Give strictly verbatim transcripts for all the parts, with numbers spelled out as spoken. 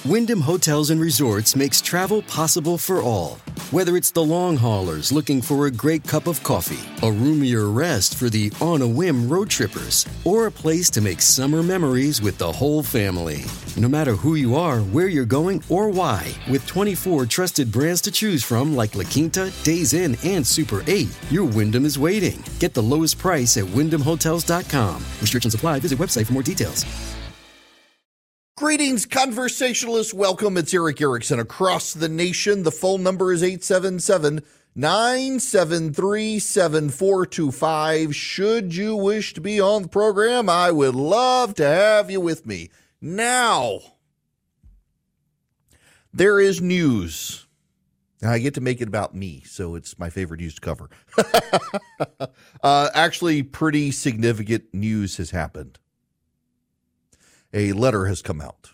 Wyndham Hotels and Resorts makes travel possible for all. Whether it's the long haulers looking for a great cup of coffee, a roomier rest for the on-a-whim road trippers, or a place to make summer memories with the whole family. No matter who you are, where you're going, or why, with twenty-four trusted brands to choose from like La Quinta, Days Inn, and Super eight, your Wyndham is waiting. Get the lowest price at wyndham hotels dot com. Restrictions apply. Visit website for more details. Greetings, conversationalists. Welcome. It's Erick Erickson across the nation. The phone number is eight seven seven, nine seven three, seven four two five. Should you wish to be on the program, I would love to have you with me. Now, there is news. I get to make it about me, so it's my favorite news to cover. uh, actually, pretty significant news has happened. A letter has come out.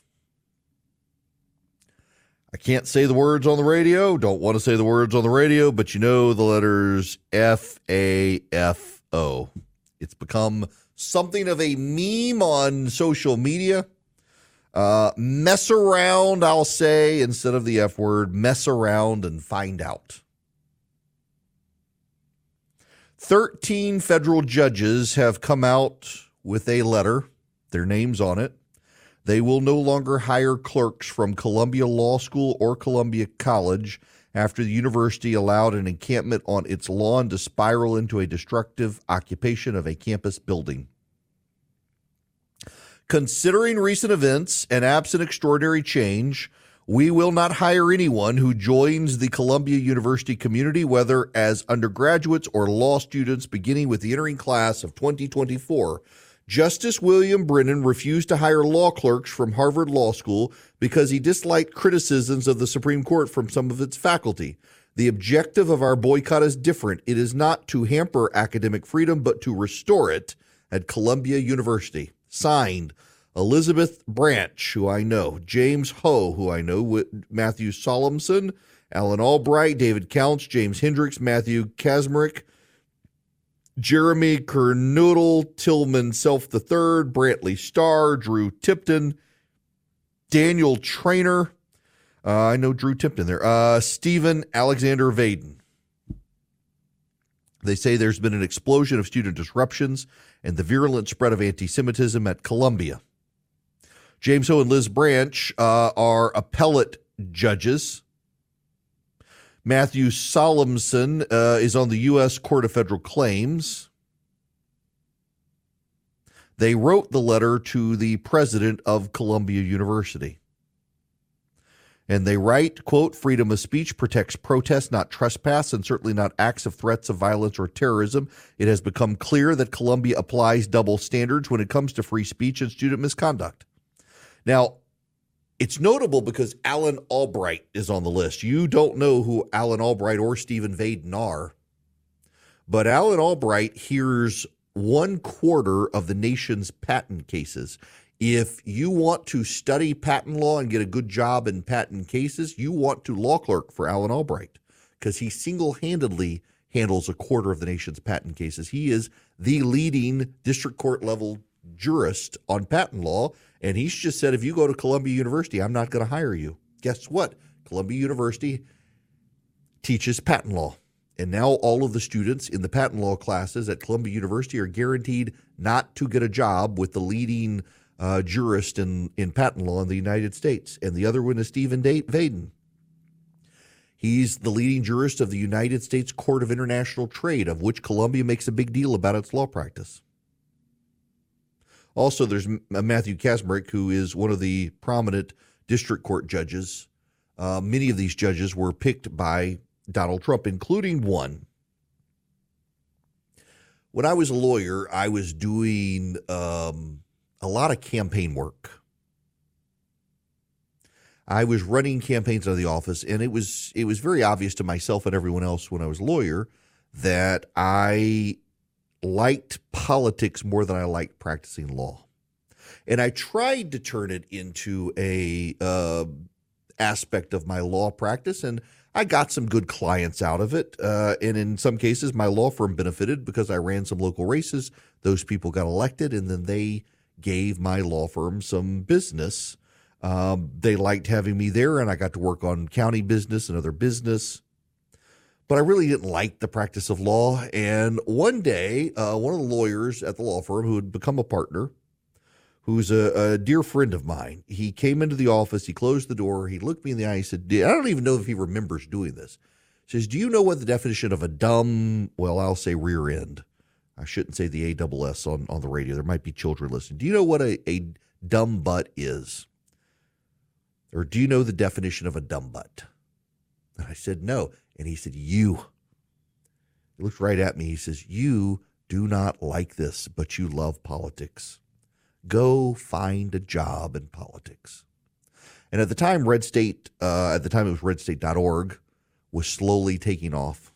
I can't say the words on the radio, don't want to say the words on the radio, but you know the letters F A F O. It's become something of a meme on social media. Uh, mess around, I'll say, instead of the F word, mess around and find out. thirteen federal judges have come out with a letter, their names on it. They will no longer hire clerks from Columbia Law School or Columbia College after the university allowed an encampment on its lawn to spiral into a destructive occupation of a campus building. Considering recent events and absent extraordinary change, we will not hire anyone who joins the Columbia University community, whether as undergraduates or law students, beginning with the entering class of twenty twenty-four. Justice William Brennan refused to hire law clerks from Harvard Law School because he disliked criticisms of the Supreme Court from some of its faculty. The objective of our boycott is different. It is not to hamper academic freedom, but to restore it at Columbia University. Signed, Elizabeth Branch, who I know, James Ho, who I know, Matthew Solemson, Alan Albright, David Counts, James Hendricks, Matthew Kaczmarek, Jeremy Kernodle, Tillman Self the Third, Brantley Starr, Drew Tipton, Daniel Trainer. Uh, I know Drew Tipton there. Uh, Stephen Alexander Vaden. They say there's been an explosion of student disruptions and the virulent spread of anti-Semitism at Columbia. James Ho and Liz Branch uh, are appellate judges. Matthew Solemson uh, is on the U S Court of Federal Claims. They wrote the letter to the president of Columbia University. And they write, quote, freedom of speech protects protest, not trespass, and certainly not acts of threats of violence or terrorism. It has become clear that Columbia applies double standards when it comes to free speech and student misconduct. Now, it's notable because Alan Albright is on the list. You don't know who Alan Albright or Stephen Vaden are, but Alan Albright hears one quarter of the nation's patent cases. If you want to study patent law and get a good job in patent cases, you want to law clerk for Alan Albright because he single-handedly handles a quarter of the nation's patent cases. He is the leading district court level jurist on patent law, and he's just said, if you go to Columbia University, I'm not going to hire you. Guess what? Columbia University teaches patent law. And now all of the students in the patent law classes at Columbia University are guaranteed not to get a job with the leading uh, jurist in, in patent law in the United States. And the other one is Stephen Vaden. He's the leading jurist of the United States Court of International Trade, of which Columbia makes a big deal about its law practice. Also, there's Matthew Kaczmarek, who is one of the prominent district court judges. Uh, many of these judges were picked by Donald Trump, including one. When I was a lawyer, I was doing um, a lot of campaign work. I was running campaigns out of the office, and it was it was very obvious to myself and everyone else when I was a lawyer that I liked politics more than I liked practicing law. And I tried to turn it into a uh, aspect of my law practice, and I got some good clients out of it. Uh, and in some cases, my law firm benefited because I ran some local races. Those people got elected, and then they gave my law firm some business. Um, they liked having me there, and I got to work on county business and other business. But I really didn't like the practice of law. And one day, uh, one of the lawyers at the law firm who had become a partner, who's a, a dear friend of mine, he came into the office, he closed the door, he looked me in the eye, he said, I don't even know if he remembers doing this. He says, do you know what the definition of a dumb, well, I'll say rear end. I shouldn't say the A double S on, on the radio. There might be children listening. Do you know what a, a dumb butt is? Or do you know the definition of a dumb butt? And I said, no. And he said, you. He looked right at me. He says, you do not like this, but you love politics. Go find a job in politics. And at the time, Red State, uh, at the time it was red state dot org, was slowly taking off.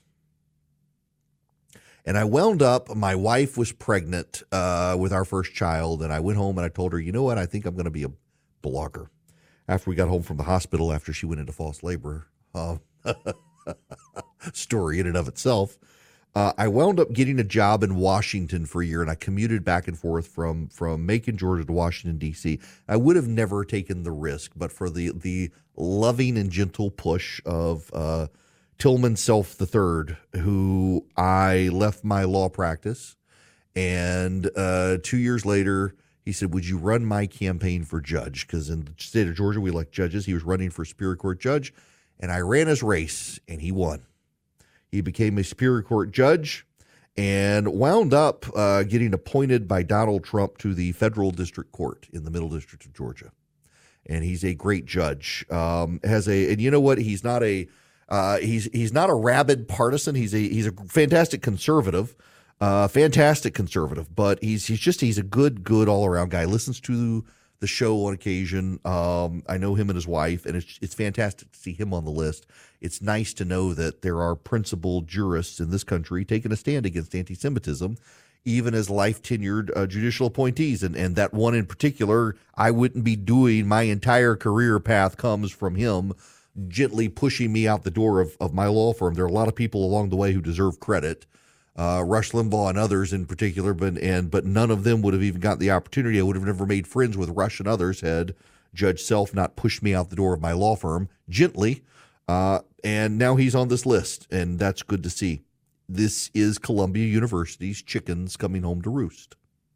And I wound up, my wife was pregnant uh, with our first child, and I went home and I told her, you know what, I think I'm going to be a blogger. After we got home from the hospital, after she went into false labor, uh, story in and of itself, uh, I wound up getting a job in Washington for a year, and I commuted back and forth from, from Macon, Georgia to Washington, D C. I would have never taken the risk, but for the, the loving and gentle push of uh, Tillman Self the Third, who I left my law practice, and uh, two years later, he said, would you run my campaign for judge? Because in the state of Georgia, we elect judges. He was running for Superior Court judge, and I ran his race, and he won. He became a Superior Court judge and wound up uh, getting appointed by Donald Trump to the federal district court in the Middle District of Georgia. And he's a great judge. Um, has a, and you know what? He's not a, uh, he's he's not a rabid partisan. He's a he's a fantastic conservative, uh, fantastic conservative. But he's he's just he's a good good all around guy. Listens to the show on occasion. Um, I know him and his wife, and it's it's fantastic to see him on the list. It's nice to know that there are principled jurists in this country taking a stand against anti-Semitism, even as life-tenured uh, judicial appointees. And, and that one in particular, I wouldn't be doing. My entire career path comes from him gently pushing me out the door of, of my law firm. There are a lot of people along the way who deserve credit, uh, Rush Limbaugh and others in particular, but and but none of them would have even got the opportunity. I would have never made friends with Rush and others had Judge Self not pushed me out the door of my law firm gently. Uh, and now he's on this list, and that's good to see. This is Columbia University's chickens coming home to roost.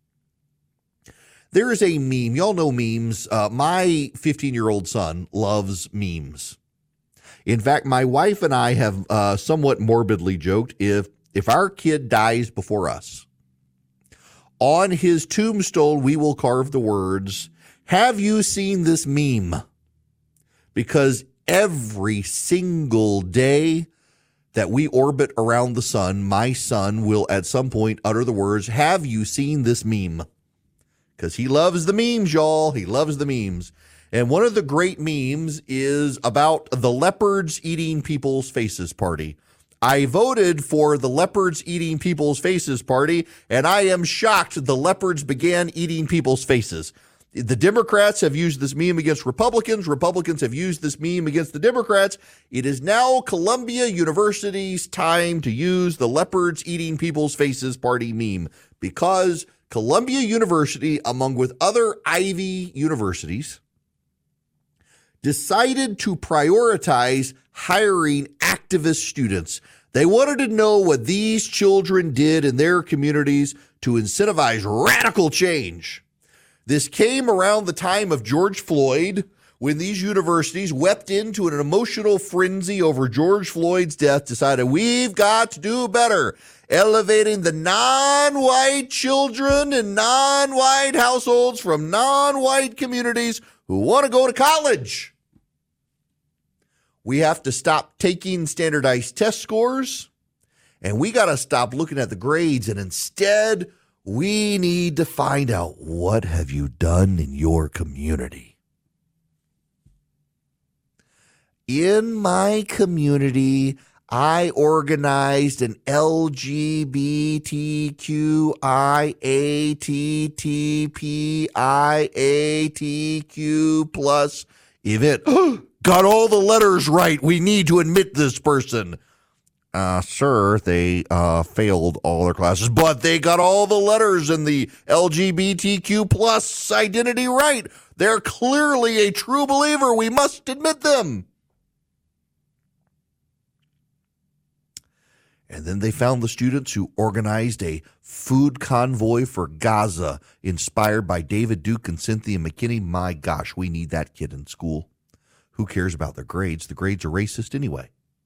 There is a meme. Y'all know memes. Uh, my fifteen-year-old son loves memes. In fact, my wife and I have uh, somewhat morbidly joked, if if our kid dies before us, on his tombstone we will carve the words, "Have you seen this meme?" Because every single day that we orbit around the sun, my son will at some point utter the words, "Have you seen this meme?" Because he loves the memes, y'all. He loves the memes. And one of the great memes is about the leopards eating people's faces party. I voted for the leopards eating people's faces party, and I am shocked the leopards began eating people's faces. The Democrats have used this meme against Republicans. Republicans have used this meme against the Democrats. It is now Columbia University's time to use the leopards eating people's faces party meme, because Columbia University, among with other Ivy universities, decided to prioritize hiring activist students. They wanted to know what these children did in their communities to incentivize radical change. This came around the time of George Floyd, when these universities wept into an emotional frenzy over George Floyd's death, decided we've got to do better, elevating the non-white children in non-white households from non-white communities who want to go to college. We have to stop taking standardized test scores, and we got to stop looking at the grades, and instead we need to find out, what have you done in your community? In my community, I organized an L G B T Q I A T T P I A T Q plus event. Got all the letters right. We need to admit this person. uh, sir, they uh, failed all their classes, but they got all the letters in the L G B T Q plus identity right. They're clearly a true believer. We must admit them. And then they found the students who organized a food convoy for Gaza, inspired by David Duke and Cynthia McKinney. My gosh, we need that kid in school. Who cares about their grades? The grades are racist anyway.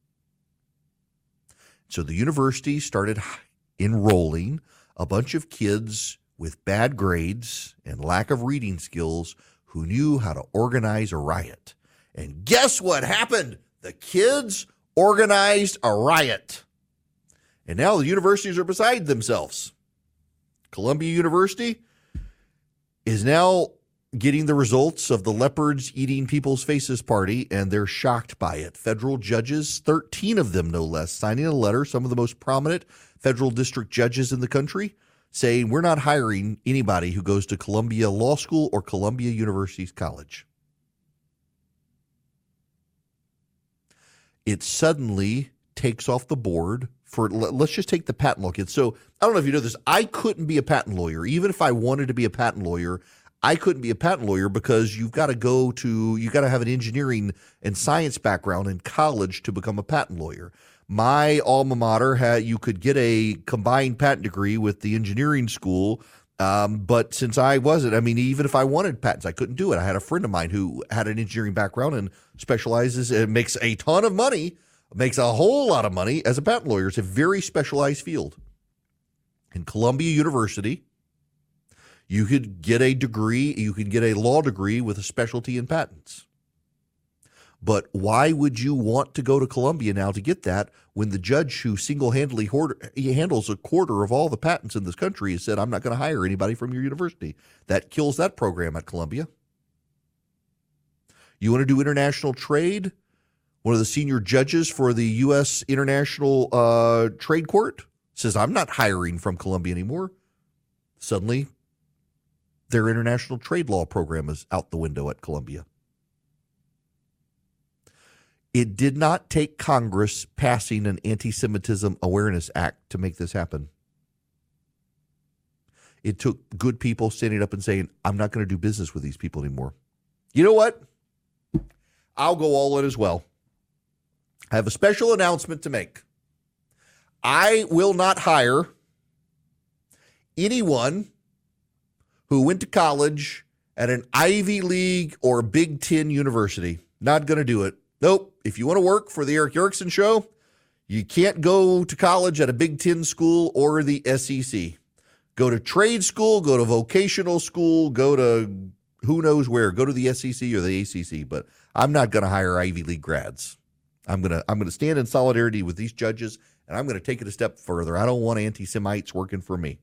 So the university started enrolling a bunch of kids with bad grades and lack of reading skills who knew how to organize a riot. And guess what happened? The kids organized a riot. And now the universities are beside themselves. Columbia University is now getting the results of the leopards eating people's faces party, and they're shocked by it. Federal judges, thirteen of them no less, signing a letter, some of the most prominent federal district judges in the country, saying we're not hiring anybody who goes to Columbia Law School or Columbia University's college. It suddenly takes off the board for, let's just take the patent law kids. So I don't know if you know this, I couldn't be a patent lawyer. Even if I wanted to be a patent lawyer, I couldn't be a patent lawyer because you've got to go to, you've got to have an engineering and science background in college to become a patent lawyer. My alma mater had, you could get a combined patent degree with the engineering school. Um, but since I wasn't, I mean, even if I wanted patents, I couldn't do it. I had a friend of mine who had an engineering background and specializes, and makes a ton of money, makes a whole lot of money as a patent lawyer. It's a very specialized field. In Columbia University, you could get a degree, you could get a law degree with a specialty in patents. But why would you want to go to Columbia now to get that when the judge who single-handedly hoard, he handles a quarter of all the patents in this country has said, I'm not going to hire anybody from your university? That kills that program at Columbia. You want to do international trade? One of the senior judges for the U S International uh, Trade Court says, I'm not hiring from Columbia anymore. Suddenly, their international trade law program is out the window at Columbia. It did not take Congress passing an Anti-Semitism Awareness Act to make this happen. It took good people standing up and saying, I'm not going to do business with these people anymore. You know what? I'll go all in as well. I have a special announcement to make. I will not hire anyone who went to college at an Ivy League or Big Ten university. Not going to do it. Nope. If you want to work for the Eric Erickson Show, you can't go to college at a Big Ten school or the S E C. Go to trade school, go to vocational school, go to who knows where. Go to the S E C or the A C C. But I'm not going to hire Ivy League grads. I'm going to I'm going to stand in solidarity with these judges, and I'm going to take it a step further. I don't want anti-Semites working for me.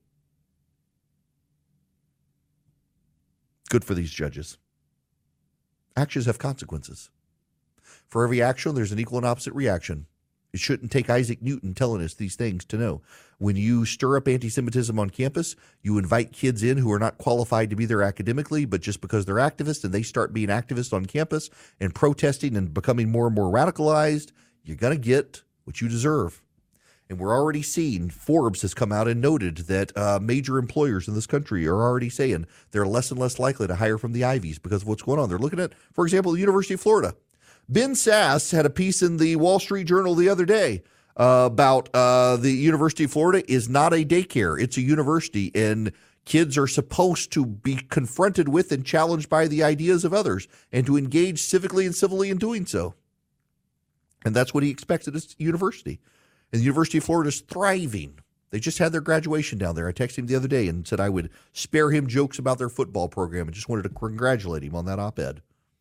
Good for these judges. Actions have consequences. For every action, there's an equal and opposite reaction. It shouldn't take Isaac Newton telling us these things to know. When you stir up anti-Semitism on campus, you invite kids in who are not qualified to be there academically, but just because they're activists and they start being activists on campus and protesting and becoming more and more radicalized, you're going to get what you deserve. And we're already seeing, Forbes has come out and noted that uh, major employers in this country are already saying they're less and less likely to hire from the Ivies because of what's going on. They're looking at, for example, the University of Florida. Ben Sass had a piece in the Wall Street Journal the other day uh, about uh, the University of Florida is not a daycare. It's a university, and kids are supposed to be confronted with and challenged by the ideas of others and to engage civically and civilly in doing so. And that's what he expects at his university. And the University of Florida is thriving. They just had their graduation down there. I texted him the other day and said I would spare him jokes about their football program and just wanted to congratulate him on that op-ed.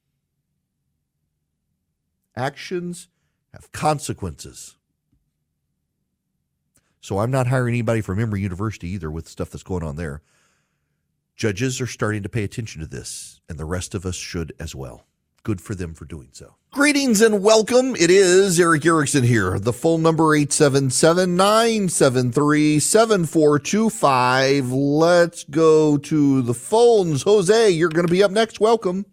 Actions have consequences. So I'm not hiring anybody from Emory University either with stuff that's going on there. Judges are starting to pay attention to this, and the rest of us should as well. Good for them for doing so. Greetings and welcome. It is Eric Erickson here. The phone number eight seven seven, nine seven three, seven four two five. Let's go to the phones. Jose, you're going to be up next. Welcome.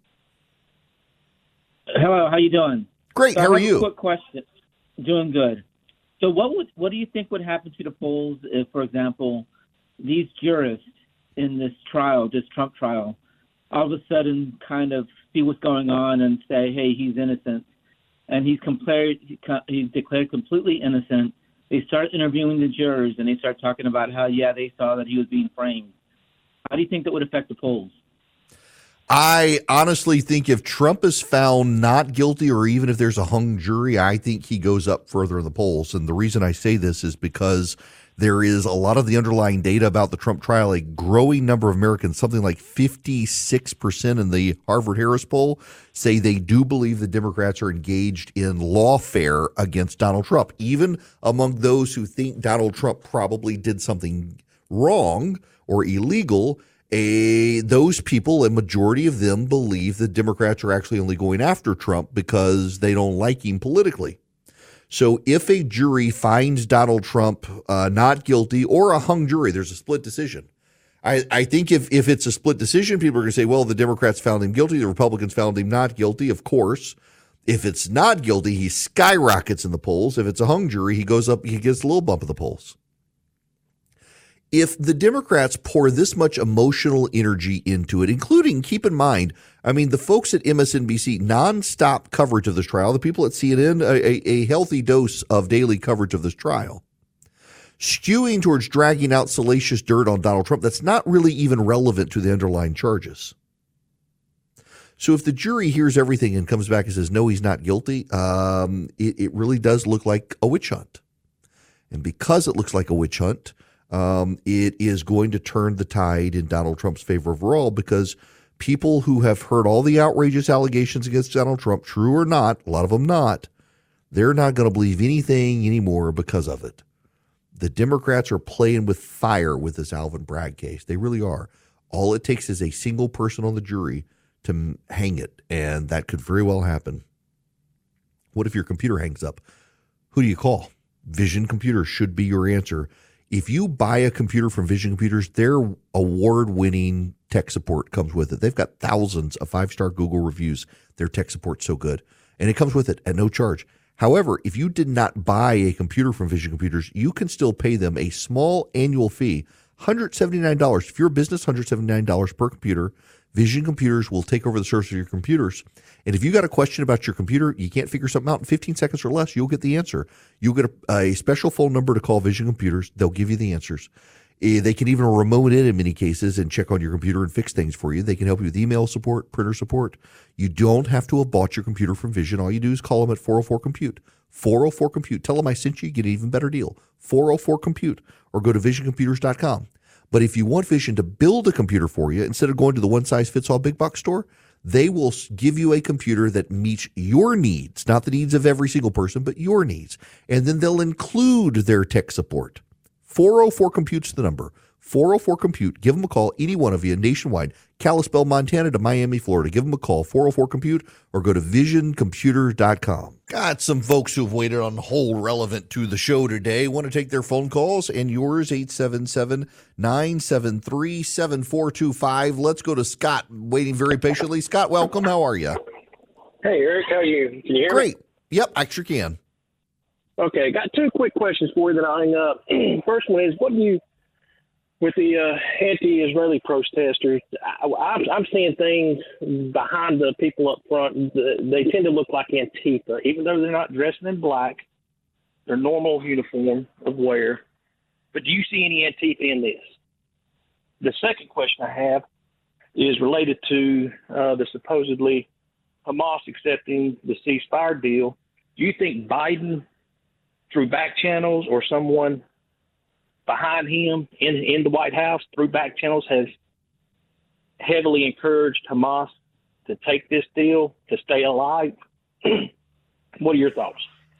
Hello, how you doing? Great. So how I are have you? A quick question. Doing good. So what would what do you think would happen to the polls if, for example, these jurists in this trial, this Trump trial, all of a sudden kind of see what's going on and say, hey, he's innocent, and he's declared he's declared completely innocent. They start interviewing the jurors, and they start talking about how, yeah, they saw that he was being framed. How do you think that would affect the polls? I honestly think if Trump is found not guilty, or even if there's a hung jury, I think he goes up further in the polls. And the reason I say this is because there is a lot of the underlying data about the Trump trial. A growing number of Americans, something like fifty-six percent in the Harvard-Harris poll, say they do believe the Democrats are engaged in lawfare against Donald Trump. Even among those who think Donald Trump probably did something wrong or illegal, A, those people, a majority of them, believe the Democrats are actually only going after Trump because they don't like him politically. So if a jury finds Donald Trump uh, not guilty, or a hung jury, there's a split decision. I, I think if, if it's a split decision, people are going to say, well, the Democrats found him guilty, the Republicans found him not guilty, of course. If it's not guilty, he skyrockets in the polls. If it's a hung jury, he goes up, he gets a little bump of the polls. If the Democrats pour this much emotional energy into it, including, keep in mind, I mean, the folks at M S N B C, nonstop coverage of this trial, the people at C N N, a, a healthy dose of daily coverage of this trial, skewing towards dragging out salacious dirt on Donald Trump that's not really even relevant to the underlying charges. So if the jury hears everything and comes back and says, no, he's not guilty, um, it, it really does look like a witch hunt. And because it looks like a witch hunt, Um, it is going to turn the tide in Donald Trump's favor overall, because people who have heard all the outrageous allegations against Donald Trump, true or not, a lot of them not, they're not going to believe anything anymore because of it. The Democrats are playing with fire with this Alvin Bragg case. They really are. All it takes is a single person on the jury to hang it, and that could very well happen. What if your computer hangs up? Who do you call? Vision Computers should be your answer. If you buy a computer from Vision Computers, their award-winning tech support comes with it. They've got thousands of five-star Google reviews. Their tech support's so good. And it comes with it at no charge. However, if you did not buy a computer from Vision Computers, you can still pay them a small annual fee, one hundred seventy-nine dollars. If you're a business, one hundred seventy-nine dollars per computer. Vision Computers will take over the service of your computers. And if you got a question about your computer, you can't figure something out in fifteen seconds or less, you'll get the answer. You'll get a, a special phone number to call Vision Computers. They'll give you the answers. Uh, they can even remote in in many cases and check on your computer and fix things for you. They can help you with email support, printer support. You don't have to have bought your computer from Vision. All you do is call them at four oh four compute. four oh four compute. Tell them I sent you, get an even better deal. four oh four compute, or go to vision computers dot com. But if you want Vision to build a computer for you, instead of going to the one-size-fits-all big box store, they will give you a computer that meets your needs, not the needs of every single person, but your needs. And then they'll include their tech support. four oh four Compute's the number. four oh four compute. Give them a call, any one of you, nationwide. Kalispell, Montana to Miami, Florida. Give them a call, four oh four compute, or go to vision computer dot com. Got some folks who've waited on hold relevant to the show today. Want to take their phone calls, and yours, eight seven seven, nine seven three, seven four two five. Let's go to Scott, waiting very patiently. Scott, welcome. How are you? Hey, Eric. How are you? Can you hear Great. me? Yep, I sure can. Okay, got two quick questions for you that I'll hang up. First one is, what do you, with the uh, anti-Israeli protesters, I, I'm, I'm seeing things behind the people up front. They tend to look like Antifa, even though they're not dressing in black. Their normal uniform of wear. But do you see any Antifa in this? The second question I have is related to uh, the supposedly Hamas accepting the ceasefire deal. Do you think Biden, through back channels or someone behind him in in the White House through back channels, has heavily encouraged Hamas to take this deal to stay alive? What are your thoughts?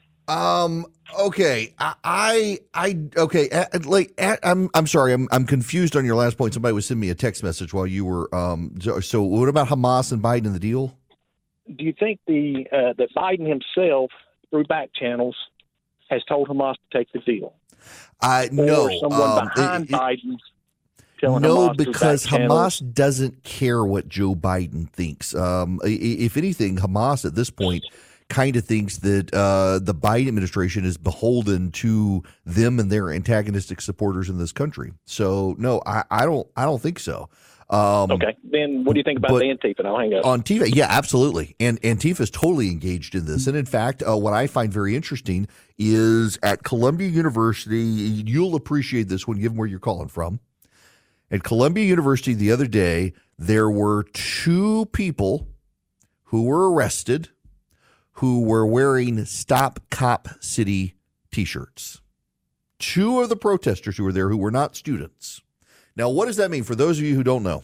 Um. Okay. I. I. I okay. Like. I'm. I'm sorry. I'm. I'm confused on your last point. Somebody was sending me a text message while you were. Um. So, so what about Hamas and Biden in the deal? Do you think the uh, that Biden himself, through back channels, has told Hamas to take the deal? Uh, no. Or someone um, behind it, it, Biden telling no, Hamas because through back channels? Hamas doesn't care what Joe Biden thinks. Um, if anything, Hamas at this point kind of thinks that uh, the Biden administration is beholden to them and their antagonistic supporters in this country. So no, I, I don't I don't think so. Um, okay, then what do you think about the Antifa? And I'll hang up. On Antifa, yeah, absolutely. And Antifa is totally engaged in this. And in fact, uh, what I find very interesting is at Columbia University, you'll appreciate this one given where you're calling from. At Columbia University the other day, there were two people who were arrested who were wearing Stop Cop City t-shirts. Two of the protesters who were there who were not students. Now, what does that mean for those of you who don't know?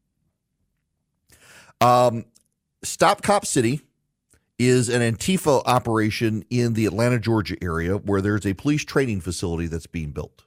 Um, Stop Cop City is an Antifa operation in the Atlanta, Georgia area where there's a police training facility that's being built.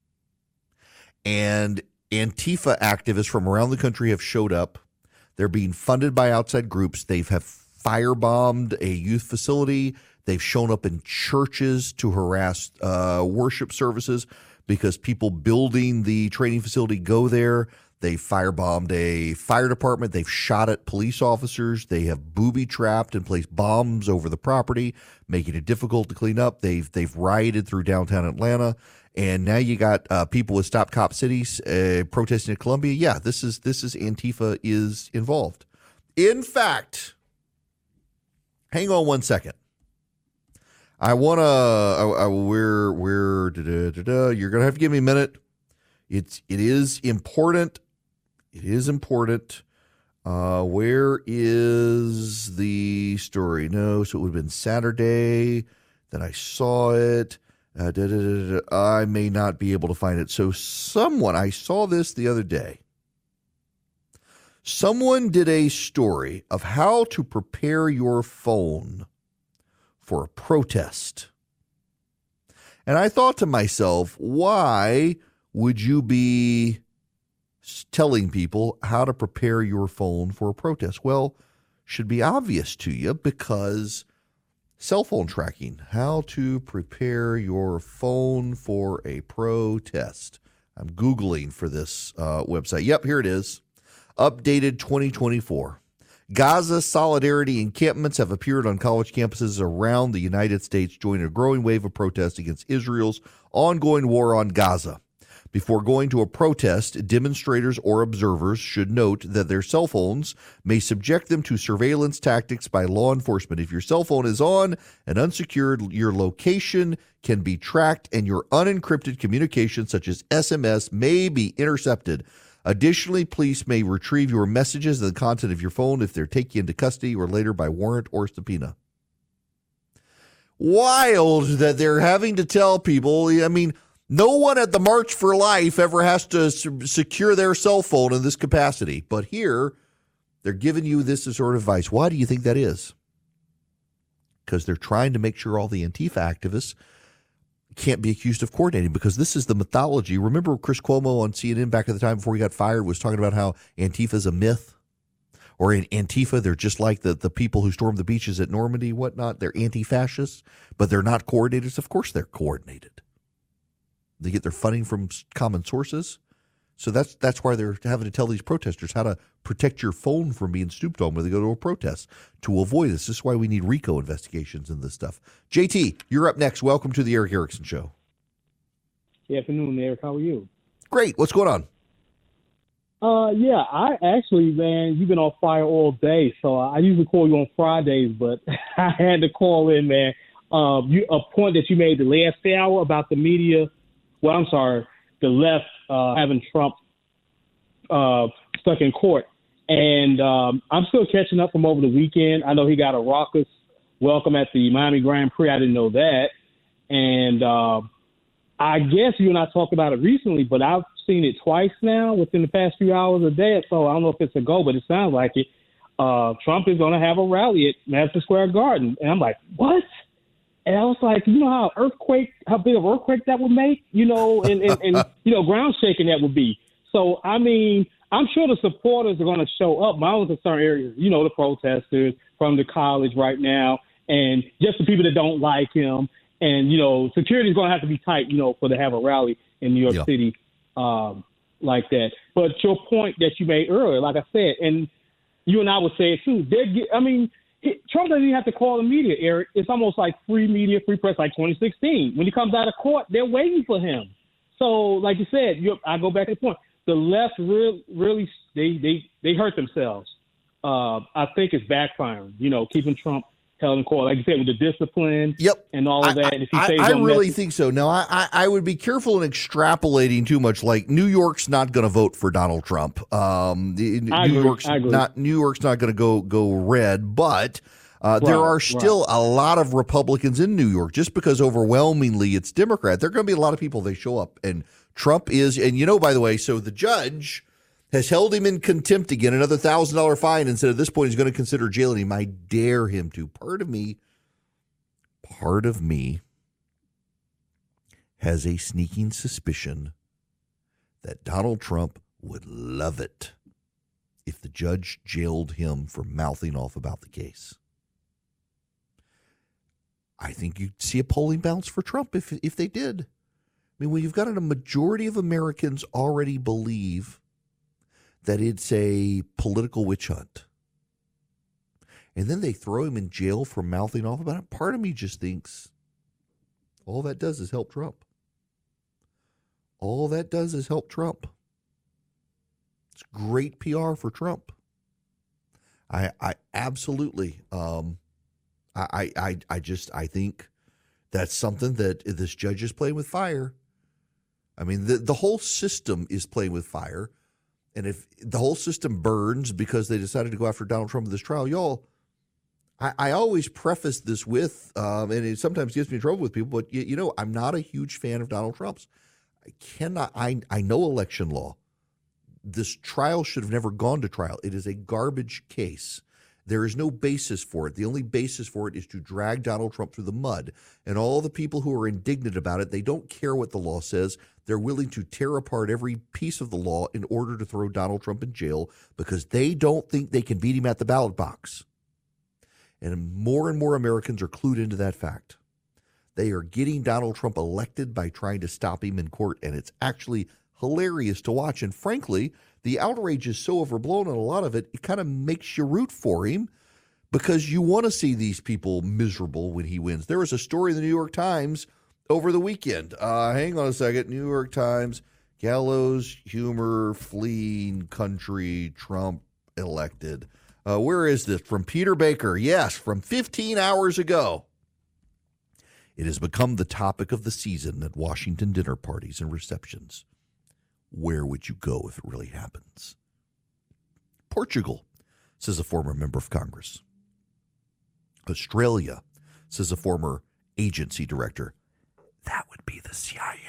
And Antifa activists from around the country have showed up. They're being funded by outside groups. They have firebombed a youth facility. They've shown up in churches to harass uh, worship services because people building the training facility go there. They firebombed a fire department. They've shot at police officers. They have booby-trapped and placed bombs over the property, making it difficult to clean up. They've they've rioted through downtown Atlanta, and now you got uh, people with Stop Cop Cities uh, protesting at Columbia. Yeah, this is this is Antifa is involved. In fact, hang on one second. I want to, I, I, we're, we're, da, da, da, da. You're going to have to give me a minute. It's, it is important. It is important. Uh, where is the story? No, so it would have been Saturday that I saw it. Uh, da, da, da, da. I may not be able to find it. So someone, I saw this the other day. Someone did a story of how to prepare your phone for a protest. And I thought to myself, why would you be telling people how to prepare your phone for a protest? Well, should be obvious to you because cell phone tracking, how to prepare your phone for a protest. I'm Googling for this uh, website. Yep, here it is. Updated twenty twenty-four. Gaza solidarity encampments have appeared on college campuses around the United States, joining a growing wave of protests against Israel's ongoing war on Gaza. Before going to a protest, demonstrators or observers should note that their cell phones may subject them to surveillance tactics by law enforcement. If your cell phone is on and unsecured, your location can be tracked and your unencrypted communications, such as S M S, may be intercepted. Additionally, police may retrieve your messages and the content of your phone if they're taking you into custody or later by warrant or subpoena. Wild that they're having to tell people. I mean, no one at the March for Life ever has to secure their cell phone in this capacity. But here, they're giving you this as sort of advice. Why do you think that is? Because they're trying to make sure all the Antifa activists can't be accused of coordinating, because this is the mythology. Remember Chris Cuomo on C N N back at the time before he got fired was talking about how Antifa is a myth? Or in Antifa, they're just like the, the people who stormed the beaches at Normandy, whatnot. They're anti-fascists, but they're not coordinated. Of course they're coordinated. They get their funding from common sources. So that's that's why they're having to tell these protesters how to protect your phone from being stooped on when they go to a protest to avoid this. This is why we need RICO investigations and this stuff. J T, you're up next. Welcome to the Erick Erickson Show. Good afternoon, Eric. How are you? Great. What's going on? Uh, yeah, I actually, man, you've been on fire all day. So I usually call you on Fridays, but I had to call in, man. Um, you, a point that you made the last hour about the media. Well, I'm sorry, the left uh, having Trump uh, stuck in court. And um, I'm still catching up from over the weekend. I know he got a raucous welcome at the Miami Grand Prix. I didn't know that. And uh, I guess you and I talked about it recently, but I've seen it twice now within the past few hours a day. So I don't know if it's a go, but it sounds like it. Uh, Trump is going to have a rally at Madison Square Garden. And I'm like, what? And I was like, you know how earthquake, how big of an earthquake that would make, you know, and, and, and you know, ground shaking that would be. So, I mean, I'm sure the supporters are going to show up. My only concern area is, you know, the protesters from the college right now and just the people that don't like him. And, you know, security is going to have to be tight, you know, for to have a rally in New York yeah. City um, like that. But your point that you made earlier, like I said, and you and I would say it too, they're, I mean, it, Trump doesn't even have to call the media, Eric. It's almost like free media, free press, like twenty sixteen. When he comes out of court, they're waiting for him. So, like you said, you, I go back to the point. The left really, really, they they they hurt themselves. Uh, I think it's backfiring. You know, keeping Trump held in court, like you said, with the discipline. Yep. And all of that. I, if he I, stays I on really message, think so. Now, I, I, I would be careful in extrapolating too much. Like New York's not going to vote for Donald Trump. Um, the, New agree, York's not New York's not going to go go red, but. Uh, right, there are still right. a lot of Republicans in New York, just because overwhelmingly it's Democrat. There are going to be a lot of people, they show up, and Trump is, and you know, by the way, so the judge has held him in contempt again, another one thousand dollars fine, and said at this point he's going to consider jailing him. I dare him to. Part of me, part of me has a sneaking suspicion that Donald Trump would love it if the judge jailed him for mouthing off about the case. I think you'd see a polling bounce for Trump if if they did. I mean, when you've got a majority of Americans already believe that it's a political witch hunt, and then they throw him in jail for mouthing off about it, part of me just thinks all that does is help Trump. All that does is help Trump. It's great P R for Trump. I I absolutely um I I I just I think that's something that this judge is playing with fire. I mean, the the whole system is playing with fire. And if the whole system burns because they decided to go after Donald Trump in this trial, y'all, I, I always preface this with, um, and it sometimes gets me in trouble with people, but you, you know, I'm not a huge fan of Donald Trump's. I cannot, I I know election law. This trial should have never gone to trial. It is a garbage case. There is no basis for it. The only basis for it is to drag Donald Trump through the mud. And all the people who are indignant about it, they don't care what the law says. They're willing to tear apart every piece of the law in order to throw Donald Trump in jail because they don't think they can beat him at the ballot box. And more and more Americans are clued into that fact. They are getting Donald Trump elected by trying to stop him in court, and it's actually hilarious to watch. And frankly, the outrage is so overblown, and a lot of it, it kind of makes you root for him because you want to see these people miserable when he wins. There was a story in the New York Times over the weekend. Uh, hang on a second. New York Times, gallows humor, fleeing country, Trump elected. Uh, where is this? From Peter Baker. Yes, from fifteen hours ago. It has become the topic of the season at Washington dinner parties and receptions. Where would you go if it really happens? Portugal, says a former member of Congress. Australia, says a former agency director. That would be the C I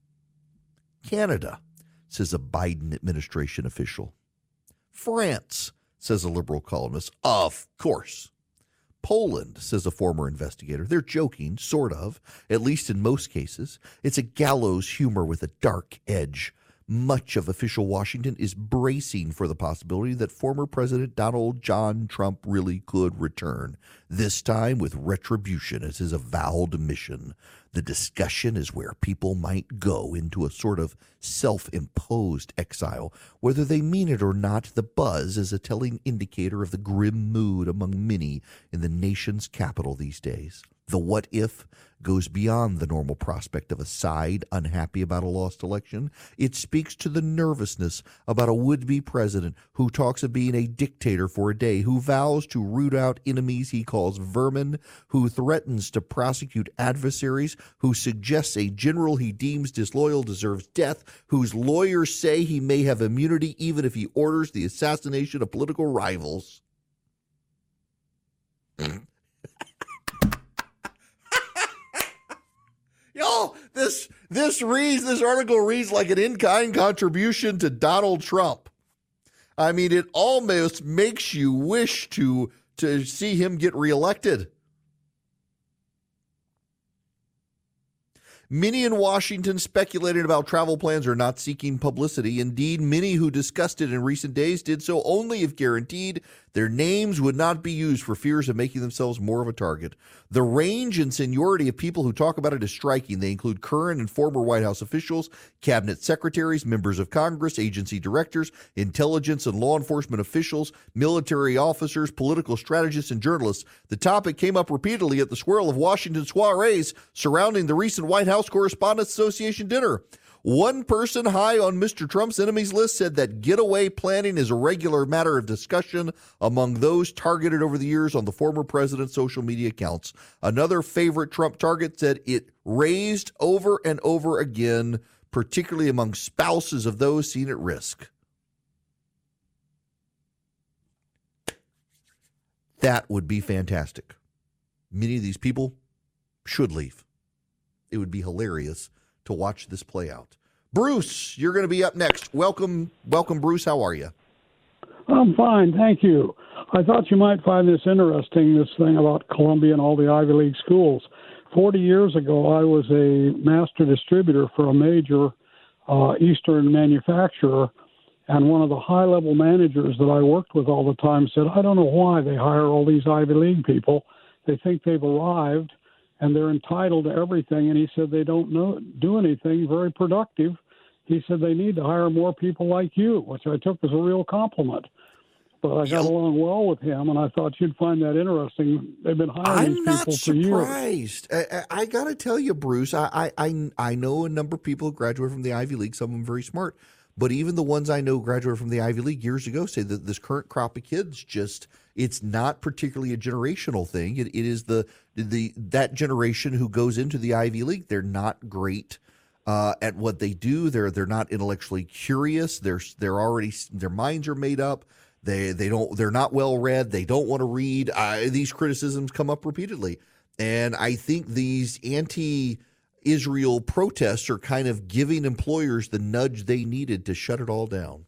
A. Canada, says a Biden administration official. France, says a liberal columnist. Of course. Poland, says a former investigator. They're joking, sort of, at least in most cases. It's a gallows humor with a dark edge. Much of official Washington is bracing for the possibility that former President Donald John Trump really could return, this time with retribution as his avowed mission. The discussion is where people might go into a sort of self-imposed exile. Whether they mean it or not, the buzz is a telling indicator of the grim mood among many in the nation's capital these days. The what if goes beyond the normal prospect of a side unhappy about a lost election. It speaks to the nervousness about a would-be president who talks of being a dictator for a day, who vows to root out enemies he calls vermin, who threatens to prosecute adversaries, who suggests a general he deems disloyal deserves death, whose lawyers say he may have immunity even if he orders the assassination of political rivals. Y'all, this this reads this article reads like an in-kind contribution to Donald Trump. I mean, it almost makes you wish to to see him get reelected. Many in Washington speculating about travel plans are not seeking publicity. Indeed, many who discussed it in recent days did so only if guaranteed Their names would not be used for fears of making themselves more of a target. The range and seniority of people who talk about it is striking. They include current and former White House officials, cabinet secretaries, members of Congress, agency directors, intelligence and law enforcement officials, military officers, political strategists, and journalists. The topic came up repeatedly at the Squirrel of Washington soirees surrounding the recent White House Correspondents Association dinner. One person high on Mister Trump's enemies list said that getaway planning is a regular matter of discussion among those targeted over the years on the former president's social media accounts. Another favorite Trump target said it raised over and over again, particularly among spouses of those seen at risk. That would be fantastic. Many of these people should leave. It would be hilarious to watch this play out. Bruce, you're going to be up next. Welcome, welcome, Bruce. How are you? I'm fine, thank you. I thought you might find this interesting, this thing about Columbia and all the Ivy League schools. Forty years ago, I was a master distributor for a major uh, Eastern manufacturer, and one of the high-level managers that I worked with all the time said, I don't know why they hire all these Ivy League people. They think they've arrived, and they're entitled to everything. And he said they don't know, do anything very productive. He said they need to hire more people like you, which I took as a real compliment. But I got along well with him, and I thought you'd find that interesting. They've been hiring I'm these not people for years. surprised. I, I, I got to tell you, Bruce, I, I, I know a number of people who graduated from the Ivy League, some of them very smart. But even the ones I know graduated from the Ivy League years ago say that this current crop of kids just, it's not particularly a generational thing. It, it is the the that generation who goes into the Ivy League. They're not great uh, at what they do. They're they're not intellectually curious. They're they're already their minds are made up. They they don't they're not well read. They don't want to read. Uh, these criticisms come up repeatedly, and I think these anti Israel protests are kind of giving employers the nudge they needed to shut it all down.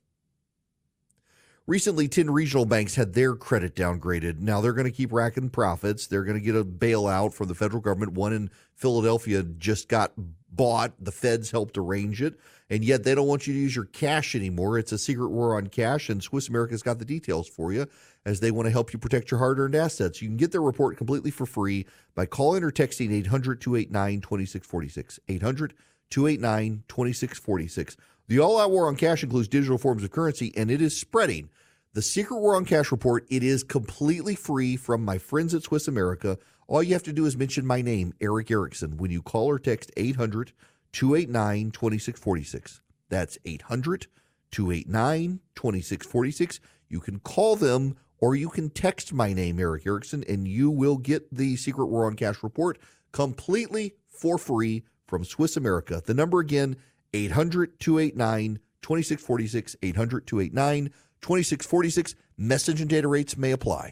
Recently, ten regional banks had their credit downgraded. Now they're going to keep racking profits. They're going to get a bailout from the federal government. One in Philadelphia just got bought. The feds helped arrange it. And yet they don't want you to use your cash anymore. It's a secret war on cash, and Swiss America's got the details for you as they want to help you protect your hard-earned assets. You can get their report completely for free by calling or texting eight hundred, two eight nine, two six four six. eight hundred, two eight nine, two six four six. The all-out war on cash includes digital forms of currency, and it is spreading. The Secret War on Cash report, it is completely free from my friends at Swiss America. All you have to do is mention my name, Erick Erickson, when you call or text eight hundred, two eight nine, two six four six. That's eight hundred, two eight nine, two six four six. You can call them or you can text my name, Erick Erickson, and you will get the Secret War on Cash report completely for free from Swiss America. The number again, eight hundred, two eight nine, two six four six, eight hundred, two eight nine, two six four six. Message and data rates may apply.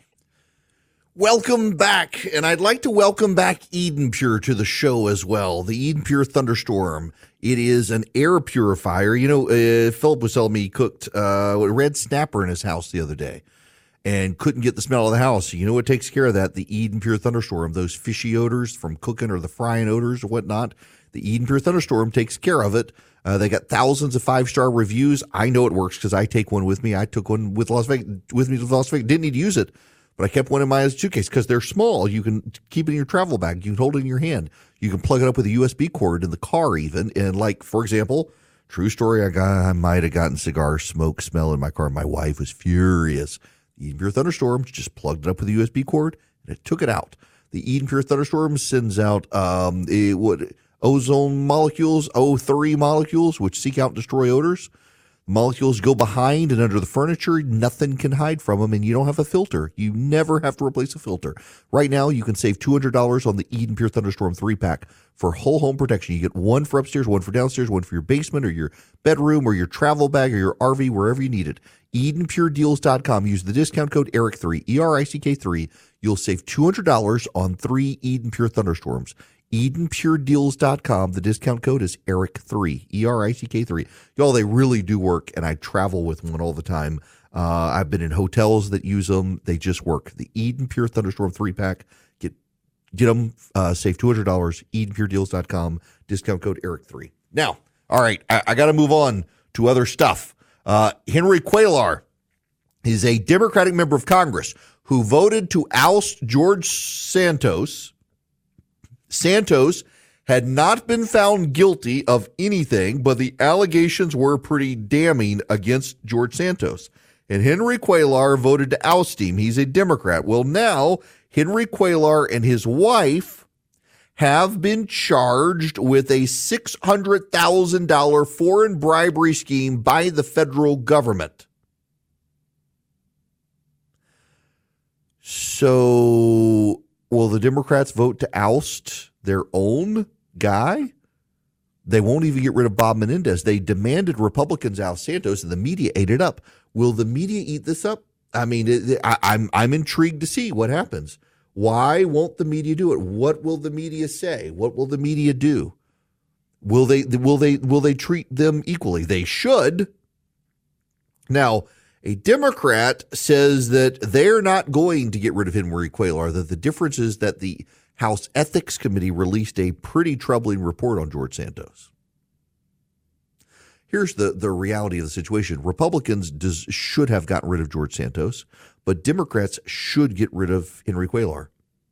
Welcome back, and I'd like to welcome back Eden Pure to the show as well. The Eden Pure Thunderstorm. It is an air purifier. You know, uh, Philip was telling me he cooked uh, a red snapper in his house the other day and couldn't get the smell of the house. You know what takes care of that? The Eden Pure Thunderstorm. Those fishy odors from cooking or the frying odors or whatnot. The Eden Pure Thunderstorm takes care of it. Uh, they got thousands of five-star reviews. I know it works because I take one with me. I took one with Las Vegas with me to Las Vegas. Didn't need to use it. But I kept one in my suitcase because they're small. You can keep it in your travel bag. You can hold it in your hand. You can plug it up with a U S B cord in the car even. And like, for example, true story, I got I might have gotten cigar smoke smell in my car. My wife was furious. The Eden Pure Thunderstorm just plugged it up with a U S B cord and it took it out. The Eden Pure Thunderstorm sends out um, it, what, ozone molecules, O three molecules, which seek out and destroy odors. Molecules go behind and under the furniture. Nothing can hide from them, and you don't have a filter. You never have to replace a filter. Right now, you can save two hundred dollars on the Eden Pure Thunderstorm three-pack for whole home protection. You get one for upstairs, one for downstairs, one for your basement or your bedroom or your travel bag or your R V, wherever you need it. Eden Pure Deals dot com. Use the discount code E R I C three, E R I C K three. You'll save two hundred dollars on three Eden Pure Thunderstorms. Eden Pure Deals dot com. The discount code is E R I C three, E R I C K three. Y'all, they really do work, and I travel with one all the time. Uh, I've been in hotels that use them. They just work. The Eden Pure Thunderstorm three-pack. Get get them, uh, save two hundred dollars, Eden Pure Deals dot com, discount code E R I C three. Now, all right, I, I got to move on to other stuff. Uh, Henry Cuellar is a Democratic member of Congress who voted to oust George Santos. Santos had not been found guilty of anything, but the allegations were pretty damning against George Santos. And Henry Cuellar voted to oust him. He's a Democrat. Well, now Henry Cuellar and his wife have been charged with a six hundred thousand dollars foreign bribery scheme by the federal government. So will the Democrats vote to oust their own guy? They won't even get rid of Bob Menendez. They demanded Republicans oust Santos, and the media ate it up. Will the media eat this up? I mean, it, I, I'm I'm intrigued to see what happens. Why won't the media do it? What will the media say? What will the media do? Will they will they will they treat them equally? They should. Now, a Democrat says that they're not going to get rid of Henry Cuellar, that the difference is that the House Ethics Committee released a pretty troubling report on George Santos. Here's the, the reality of the situation. Republicans does, should have gotten rid of George Santos, but Democrats should get rid of Henry Cuellar.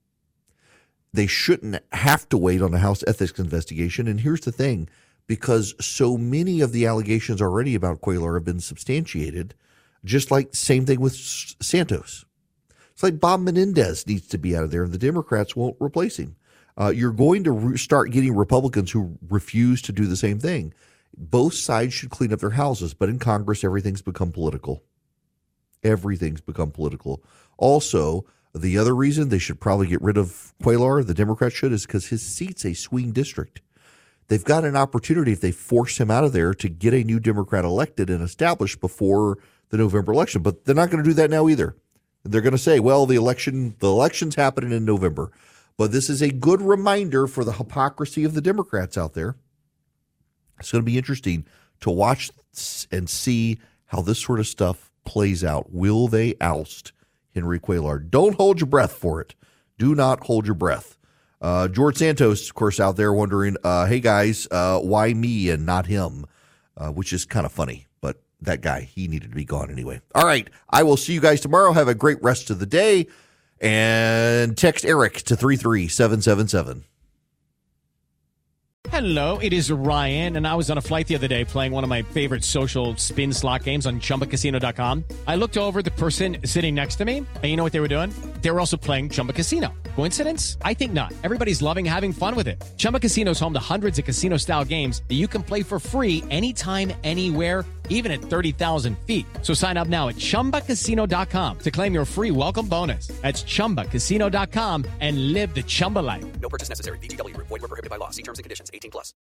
They shouldn't have to wait on a House Ethics investigation. And here's the thing, because so many of the allegations already about Cuellar have been substantiated, just like the same thing with Santos. It's like Bob Menendez needs to be out of there, and the Democrats won't replace him. Uh, you're going to re- start getting Republicans who refuse to do the same thing. Both sides should clean up their houses, but in Congress, everything's become political. Everything's become political. Also, the other reason they should probably get rid of Cuellar, the Democrats should, is because his seat's a swing district. They've got an opportunity, if they force him out of there, to get a new Democrat elected and established before the November election. But they're not going to do that now either. They're going to say, well, the election, the election's happening in November. But this is a good reminder for the hypocrisy of the Democrats out there. It's going to be interesting to watch and see how this sort of stuff plays out. Will they oust Henry Cuellar? Don't hold your breath for it. Do not hold your breath. Uh, George Santos, of course, out there wondering, uh, hey, guys, uh, why me and not him? Uh, which is kind of funny. But that guy, he needed to be gone anyway. All right. I will see you guys tomorrow. Have a great rest of the day. And text Eric to three three seven seven seven. Hello, it is Ryan, and I was on a flight the other day playing one of my favorite social spin slot games on Chumba Casino dot com. I looked over at the person sitting next to me, and you know what they were doing? They were also playing Chumba Casino. Coincidence? I think not. Everybody's loving having fun with it. Chumba Casino is home to hundreds of casino-style games that you can play for free anytime, anywhere, even at thirty thousand feet. So sign up now at Chumba Casino dot com to claim your free welcome bonus. That's Chumba Casino dot com and live the Chumba life. No purchase necessary. V G W. Void where prohibited by law. See terms and conditions. eighteen plus.